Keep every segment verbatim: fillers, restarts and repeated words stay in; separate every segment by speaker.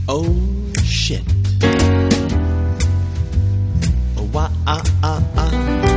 Speaker 1: Oh shit. Oh why ah ah ah.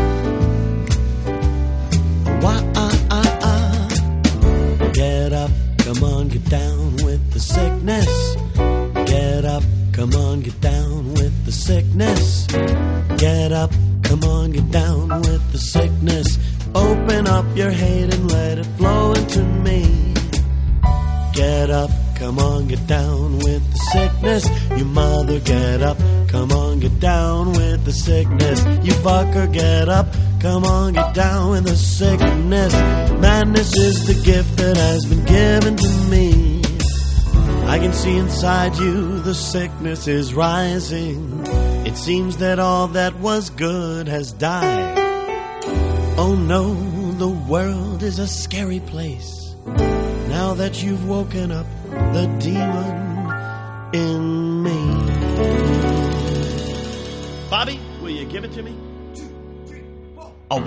Speaker 1: Oh why ah ah ah. Get up, come on, get down with the sickness. Get up, come on, get down with the sickness. Get up, come on, get down with the sickness. Open up your hate and let it flow into me. Get up, come on, get down with the sickness. You mother, get up, come on, get down with the sickness. You fucker, get up, come on, get down with the sickness. Madness is the gift that has been given to me. I can see inside you the sickness is rising. It seems that all that was good has died. Oh no, the world is a scary place. Now that you've woken up the demon in me. Bobby, will you give it to me? Oh.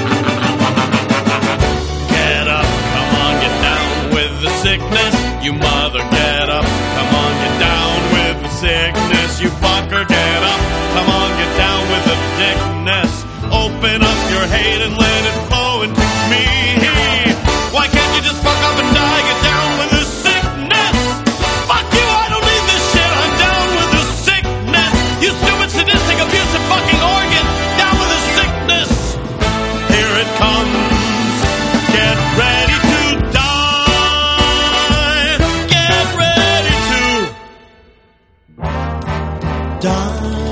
Speaker 1: Get up, come on, get down with the sickness. You mother, get up, come on, get down with the sickness. You fucker, get up, come on, get down with the dickness. Open up your hate and let it flow into me. Why can't you just fuck up and die? Get down with the sickness. Fuck you, I don't need this shit. I'm down with the sickness. You stupid, sadistic, abusive fucking organ. Down with the sickness. Here it comes. Get ready to die. Get ready to die.